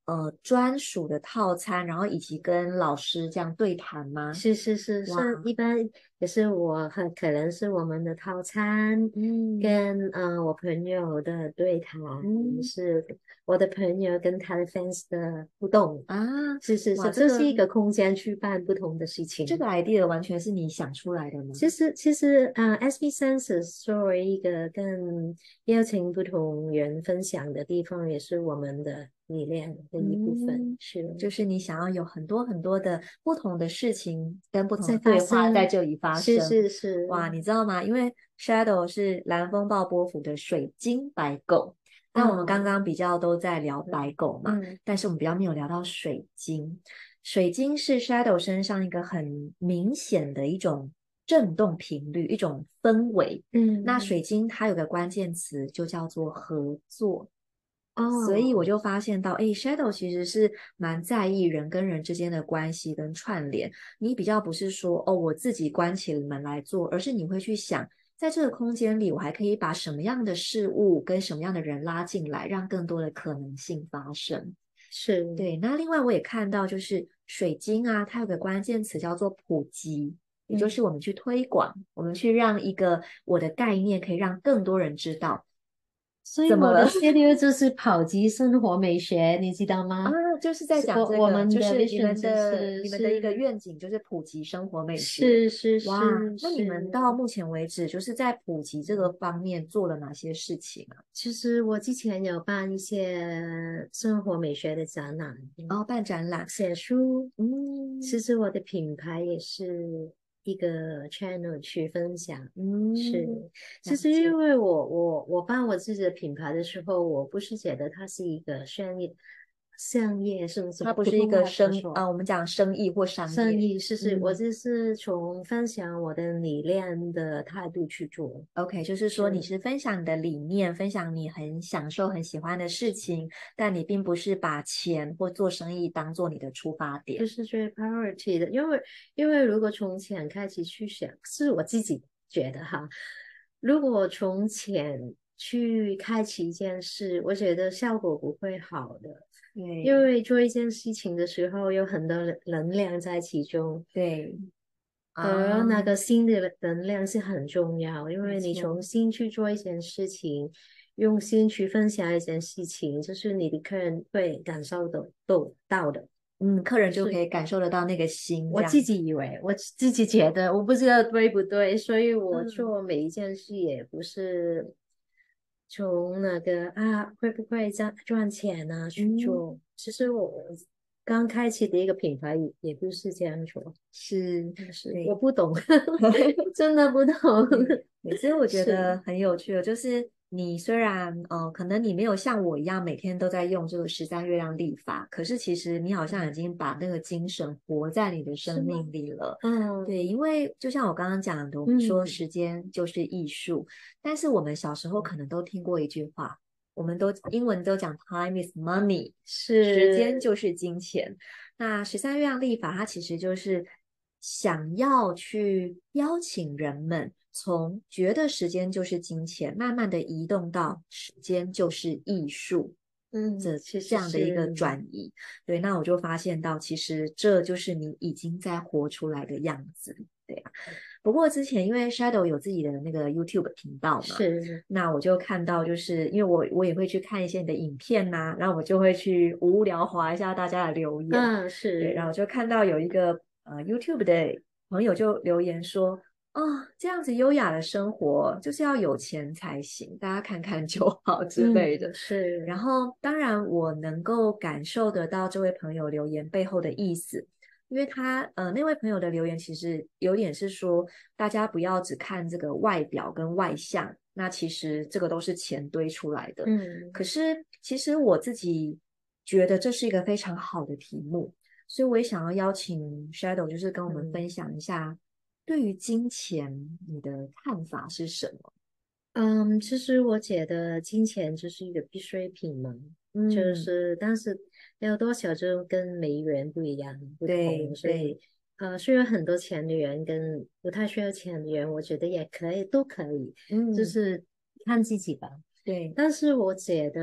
呃专属的套餐，然后以及跟老师这样对谈吗？ 是是是哇， 是，一般也是我很可能是我们的套餐嗯跟嗯、呃我朋友的对谈， 嗯是我的朋友跟他的 fans 的互动， 啊，哇， 是是是， 这个这是一个空间去办不同的事情。 这个 idea 完全是你想出来的吗？ 其实其实呃，S B Senses 作为一个更邀请不同人分享的地方，也是我们的理念的一部分， 嗯， 是就是你想要有很多很多的不同的事情跟不同的在发对话在生， 这里发是生。 是是， 哇，你知道吗？因为 Shadow 是蓝风暴波幅的水晶白狗，那我们刚嗯刚比较都在聊白狗嘛， 嗯但是我们比较没有聊到水晶。水晶是 Shadow 身上一个很明显的一种振动频率，一种氛围。那嗯， 水晶它有个关键词就叫做合作。所以我哦， 就发现到，哎，Shadow 其实是蛮在意人跟人之间的关系跟串联。你比较不是说，哦，我自己关起门来做，而是你会去想，在这个空间里，我还可以把什么样的事物跟什么样的人拉进来，让更多的可能性发生。 是， 对，那另外我也看到，就是水晶啊，它有个关键词叫做普及，也就是嗯。 我们去推广，我们去让一个我的概念可以让更多人知道。 所以我的怎么了？ schedule 就是跑级生活美学，你知道啊， 吗？ 就是在是我讲这个， 我们的就是你 vision 们就的是你们的一个是愿景，就是普及生活美学。 是是哇， 是那你们是， 到目前为止，就是在普及这个方面做了哪些事情啊？ 其实我之前有办一些生活美学的展览， 哦，办展览， 写书，其嗯实我的品牌也是一个 channel 去分享。是， 嗯，了其实解。 因为我我我办我自己的品牌的时候，我不是觉得它是一个商业，商业是不是它不是一普通个生， 话怎么说？ 啊，我们讲生意或商业。 生意是是，我嗯就是从分享我的理念的态度去做。 ，OK，就是说你是， 是分享你的理念，分享你很享受、很喜欢的事情，但你并不是把钱或做生意当做你的出发点。 这是最 priority 的，因为因为如果从钱开始去想，是我自己觉得哈，如果从钱去开启一件事，我觉得效果不会好的，因对为做一件事情的时候有很多能能量在其中， 对而那啊， 个心的能量是很重要，因为你没错。 从心去做一件事情，用心去分享一件事情，就是你的客人会感受得得到的。 嗯，客人就可是以感受得到那个心， 我自这样。 己以为，我自己觉得，我不知道对不对，所以我嗯做每一件事也不是从那个啊会不会赚赚钱啊去嗯， 做。其实我刚开启的一个品牌也也不是这样做， 是， 但是我对。 不懂，真的不懂。 对，每次我觉是， 得很有趣的，就是你虽然呃，可能你没有像我一样每天都在用这个十三月亮历法，可是其实你好像已经把那个精神活在你的生是吗？ 命里了。 嗯对，因为就像我刚刚讲的，我们说嗯时间就是艺术，但是我们小时候可能都听过一句话，我们都英文都讲 time is money，时间是， 就是金钱。那十三月亮历法，它其实就是想要去邀请人们从觉得时间就是金钱，慢慢的移动到时间就是艺术嗯， 这其实这样的一个是， 转移。对，那我就发现到，其实这就是你已经在活出来的样子。对啊，不过之前因为 Shadow 有自己的那个 YouTube 频道嘛， 是， 那我就看到，就是因为我我也会去看一些你的影片呐、然后我就会去无聊划一下大家的留言， 嗯， 对，然是。 后就看到有一个呃 YouTube 的朋友就留言说，哦，这样子优雅的生活就是要有钱才行，大家看看就好之类的。 嗯，是， 然后，当然我能够感受得到这位朋友留言背后的意思，因为他呃那位朋友的留言其实有点是说，大家不要只看这个外表跟外向，那其实这个都是钱堆出来的。 嗯可是其实我自己觉得这是一个非常好的题目，所以我也想要邀请 Shadow，就是跟我们嗯分享一下对于金钱你的看法是什么？ 嗯，其实我觉得金钱就是一个必需品嘛，就嗯， 是但是有多少就跟每个人不一样不同，所对对， 以呃，需要很多钱的人跟不太需要钱的人，我觉得也可以，都可以，就嗯是看自己吧。 对， 但是我觉得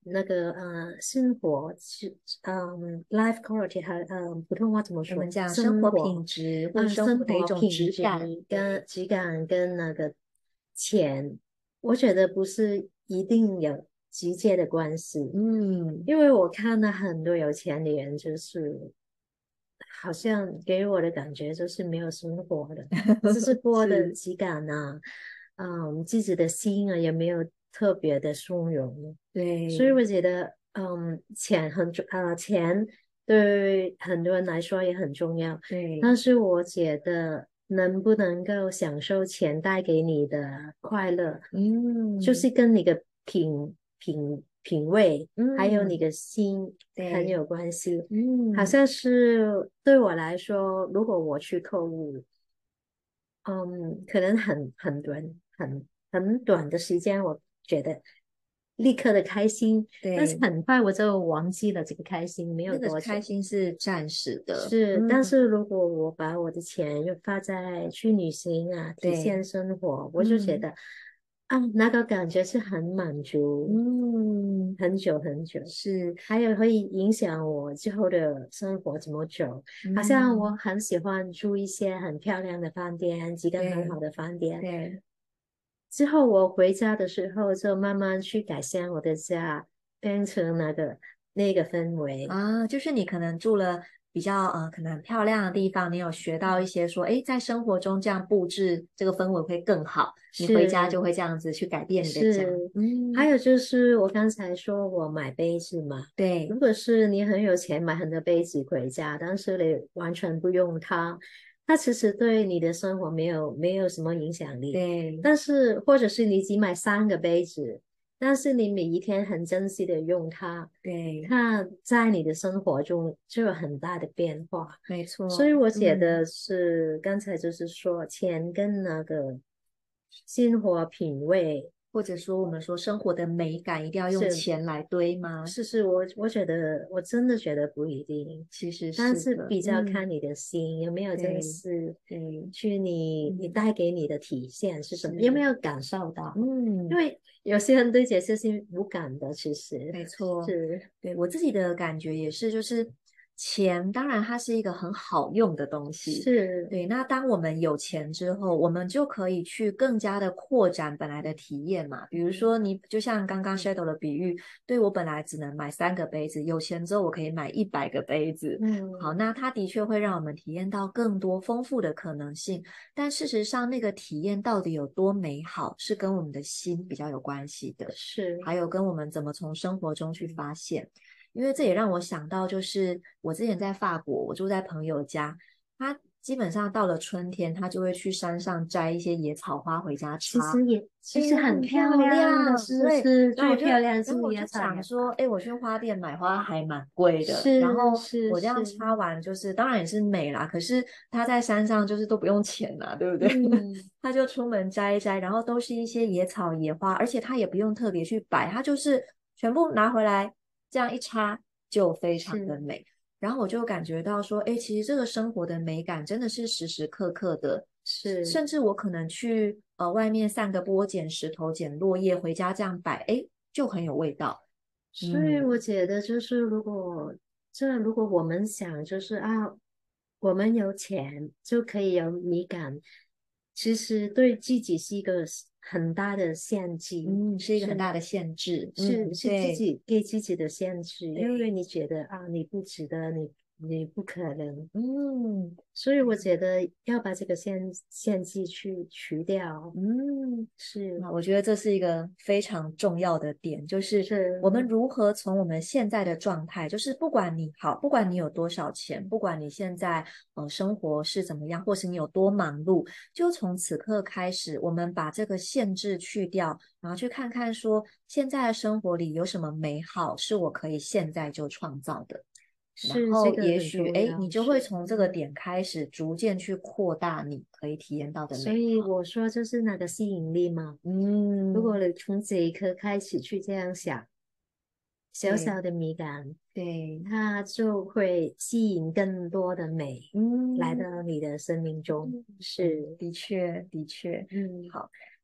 那个呃生活是嗯 life quality 和嗯普通话怎么说？ 我们讲生活生活品质或者嗯生活生活的一种品质质感。 跟质感跟那个钱，我觉得不是一定有直接的关系。 嗯， 因为我看了很多有钱的人，就是好像给我的感觉就是没有生活的，就是过的是， 质感啊，嗯，自己的心啊也没有特别的从容，所以对我觉得，嗯，钱很重，啊，钱对很多人来说也很重要， 对， 但是我觉得能不能够享受钱带给你的快乐，就是嗯跟你的品品品味还有你嗯， 的心很对， 有关系。好嗯。 像是对我来说，如果我去购物，嗯，可能很很短很很短的时间，我觉得立刻的开心，但是对， 很快我就忘记了这个开心没有那个多久。 开心是暂时的， 是， 嗯， 但是如果我把我的钱又花在去旅行啊、体对， 现生活，我就觉嗯得啊，那个感觉是很满足， 嗯， 很久很久， 是， 还有会影响我之后的生活怎么走。好像我嗯， 很喜欢住一些很漂亮的饭店，质感很对好的饭店。 对， 之后我回家的时候，就慢慢去改善我的家，变成那个那个氛围。 啊，就是你可能住了比较呃可能很漂亮的地方，你有学到一些说，诶，在生活中这样布置这个氛围会更好，你回家就是会这样子去改变你的家， 是，还嗯， 有就是我刚才说我买杯子嘛， 对如果是你很有钱买很多杯子回家，但是你完全不用它，它其实对你的生活没有没有什么影响力。 对但是或者是你只买三个杯子，但是你每一天很珍惜的用它， 对， 它在你的生活中就有很大的变化。 没错， 所以我觉嗯。 得是刚才就是说钱跟那个生活品味或者说我们说生活的美感一定要用是钱来堆吗？ 是是，我我觉得我真的觉得不一定， 其实但是的， 是比较嗯， 看你的心有没有真对是对， 去你你嗯， 带给你的体现是什么，有没是， 有感受到？因嗯， 为有些人对这些是无感的，其实没错， 是对我自己的感觉也是，就是钱，当然它是一个很好用的东西。 是对，那当我们有钱之后，我们就可以去更加的扩展本来的体验嘛。比如说你，就像刚刚 Shadow 的比喻，对我本来只能买三个杯子，有钱之后我可以买一百个杯子。好， 嗯那它的确会让我们体验到更多丰富的可能性。但事实上，那个体验到底有多美好，是跟我们的心比较有关系的。 是还有跟我们怎么从生活中去发现。因为这也让我想到，就是我之前在法国，我住在朋友家，他基本上到了春天，他就会去山上摘一些野草花回家插。 其实也哎， 其实很很漂漂亮， 亮，是对。 是最然后我就， 漂亮是然后我就野草想说，哎，我去花店买花还蛮贵的。然是后是是， 我这样插完，就是当然也是美啦，可是他在山上就是都不用钱啦，对不对？ 嗯他就出门摘一摘，然后都是一些野草野花，而且他也不用特别去摆，他就是全部拿回来，这样一插就非常的是美。然后我就感觉到说，哎，其实这个生活的美感真的是时时刻刻的， 是。 甚至我可能去呃外面散个步，捡石头、捡落叶回家这样摆，哎，就很有味道。 所以我嗯， 觉得就是，如果这如果我们想就是啊，我们有钱就可以有美感，其实对自己是一个很大的限制， 嗯，是一个很是大的限制。嗯， 是是自对己给自己的限制，因为对， 你觉得啊，你不值得，你你不可能， 嗯。 所以我觉得要把这个限限制去除掉， 嗯， 是那我觉得这是一个非常重要的点，就是我们是如何从我们现在的状态，就是不管你好，不管你有多少钱，不管你现在呃生活是怎么样，或是你有多忙碌，就从此刻开始，我们把这个限制去掉，然后去看看说现在的生活里有什么美好是我可以现在就创造的。然是这后个很也许，哎，你重要， 就会是。 从这个点开始，逐渐去扩大你可以体验到的所美好。 以我说就是那个吸引力嘛。如果嗯， 你从这一刻开始去这样想，小对。 小的美感， 对， 它就会吸引更多的美来嗯到你的生命中。 嗯， 是， 的确，的确， 嗯， 好。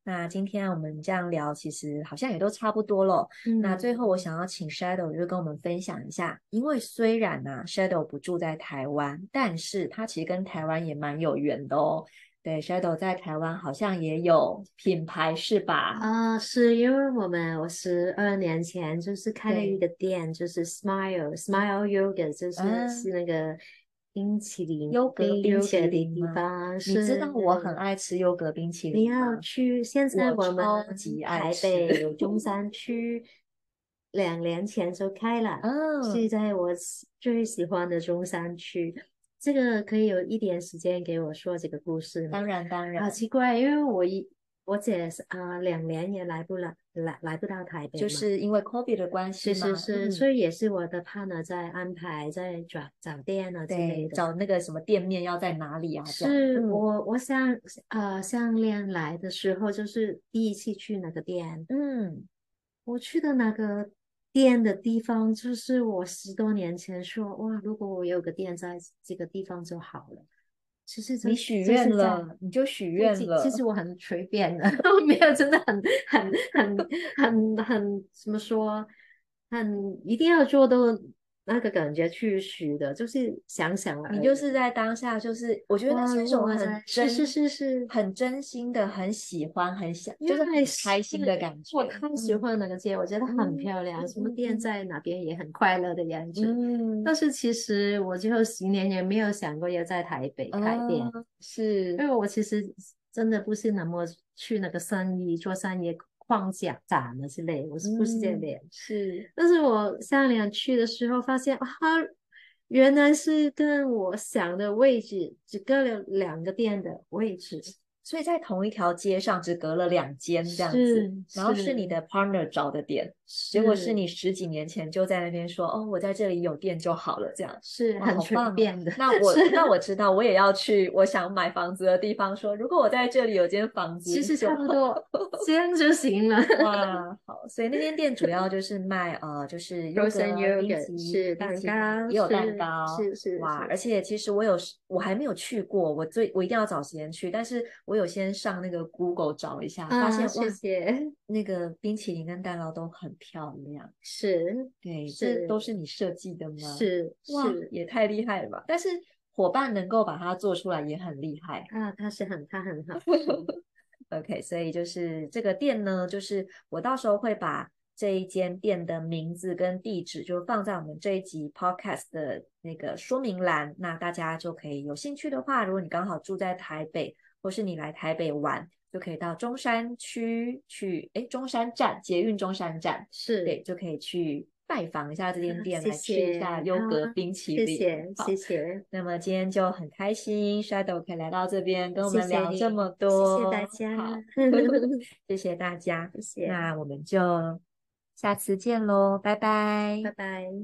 那今天我们这样聊，其实好像也都差不多了。 嗯， 那最后我想要请 Shadow 就跟我们分享一下，因为虽然呢、啊、Shadow 不住在台湾，但是他其实跟台湾也蛮有缘的哦。对，Shadow 在台湾好像也有品牌是吧？ 啊、是因为我们我十二年前就是开了一对， 个店，就是 Smile Smile Yoga，就是嗯， 是那个冰淇淋优格冰冰淇 yoga 的地淋吗？ 方， 你知道我很是爱吃优格冰淇你要淋吗？ 去。现在我我们超级爱台吃。 北中山区两年前就开了，是嗯， 在我最喜欢的中山区。这个可以有一点时间给我说这个故事吗？ 当然当好然， 奇怪，因为我一我姐是啊、两年也来不了，来来不到台北就嘛。 是因为 COVID 的关是系嘛。 是是， 嗯， 所以也是我的 partner 在安排，在找找店啊之类对， 的。 找那个什么店面要在哪里啊？这样。嗯是我我想呃项链来的时候，就是第一次去那个店， 嗯， 我去的那个店的地方，就是我十多年前说，哇，如果我有个店在这个地方就好了。其实这你许这是在愿了，你就许附近，其愿了。 实我很随便的，我没有真的很很很很很怎么说，很一定要做到那个感觉去许的，就是想想了你而已。 就是在当下，就是我觉得那哇， 是一如果种很我在，是是真、 是是， 很真心的、很喜欢、很想，就是很因为是开心的感觉。 我太喜嗯欢那个街，我觉得很嗯漂亮， 嗯什么嗯嗯店在哪边也很快乐的样子。 嗯但是其实我最后十年也没有想过要在台北开店， 嗯，是。 因为我其实真的不是那么去那个生意做生意框架展了之类，我是不是这样的嗯， 人？ 是， 但是我上两去的时候发现啊，原来是跟我想的位置只隔了两个店的位置。 所以在同一条街上只隔了两间这样子， 是然后是你是的 partner 找的店，结果是是你十几年前就在那边说，哦，我在这里有店就好了，这样，哇， 是很好棒哦！ 随便的， 那我那是。 我知道，我也要去我想买房子的地方说，如果我在这里有间房子其实就好。 差不多这样就行了。 哇，好，所以那间店主要就是卖呃，就是优 Frozen 格冰 yogurt 淇是蛋冰淇淋， 糕， 也有蛋是糕。 是是哇，而是且其实我有我还没有去过，我最我一定要找时间去，但是我有先上那个 Google 找一下，发啊， 现哇， 谢谢， 那个冰淇淋跟蛋糕都很漂亮。 是对，这都是是你设计的吗？ 是哇， 是也太厉害了吧！但是伙伴能够把它做出来也很厉害。 啊，他是很他很好，是 OK，所以就是这个店呢，就是我到时候会把这一间店的名字跟地址就放在我们这一集 Podcast 的那个说明栏，那大家就可以有兴趣的话，如果你刚好住在台北，或是你来台北玩，就可以到中山区去，诶，中山站，捷运中山站，对， 是， 就可以去拜访一下这间啊， 店， 谢来吃一下谢，好， 优格冰淇谢淋。 谢谢好， 谢那么今天就很开心，Shadow 可以来到这边跟我谢们聊这谢你， 么谢谢大多。 家， 好，谢谢大家， 谢谢， 那我们就下次见喽，拜拜。 拜拜。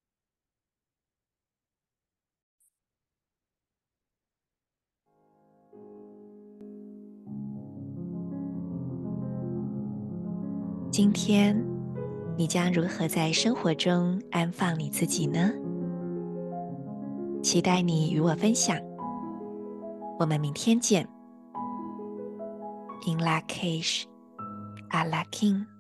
今天你将如何在生活中安放你自己呢？期待你与我分享。我们明天见。In Lak'ech, a la King。